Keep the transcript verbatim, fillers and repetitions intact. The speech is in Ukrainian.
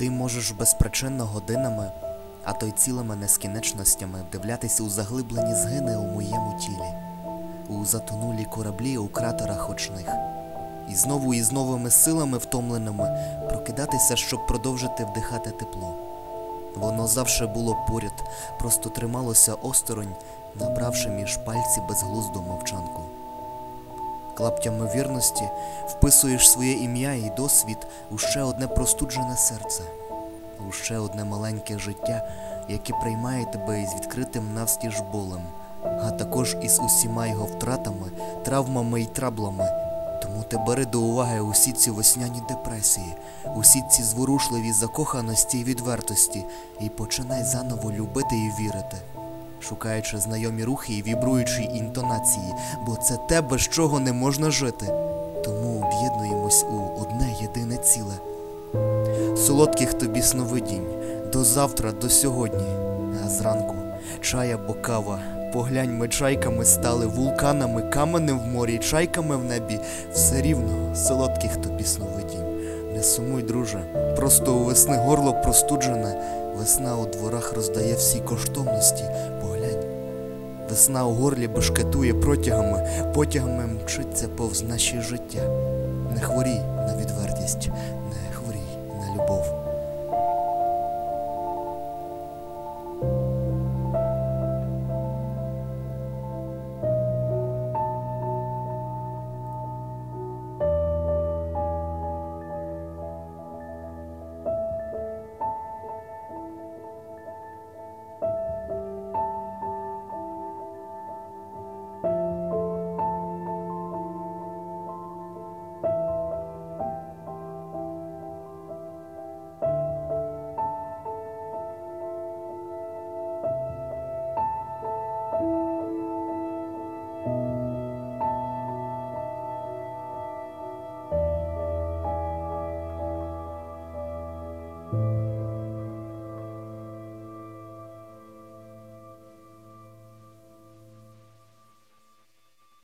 Ти можеш безпричинно годинами, а то й цілими нескінченностями вдивлятися у заглиблені згини у моєму тілі, у затонулі кораблі у кратерах очних, і знову із новими силами втомленими прокидатися, щоб продовжити вдихати тепло. Воно завше було поряд, просто трималося осторонь, набравши між пальці безглузду мовчанку. Клаптями вірності вписуєш своє ім'я і досвід у ще одне простуджене серце, у ще одне маленьке життя, яке приймає тебе із відкритим навстіж болем, а також із усіма його втратами, травмами і траблами. Тому ти бери до уваги усі ці весняні депресії, усі ці зворушливі закоханості і відвертості, і починай заново любити і вірити, шукаючи знайомі рухи і вібруючі інтонації, бо це те, без чого не можна жити. Тому об'єднуємось у одне єдине ціле. Солодких тобі сновидінь, до завтра, до сьогодні, а зранку чай або кава. Поглянь, ми чайками стали, вулканами, каменем в морі, чайками в небі. Все рівно, солодких тобі сновидінь. Не сумуй, друже, просто у весни горло простуджене. Весна у дворах роздає всі коштовності. Поглянь, весна у горлі бешкетує протягами, потягами мчиться повз наші життя. Не хворій на відвертість,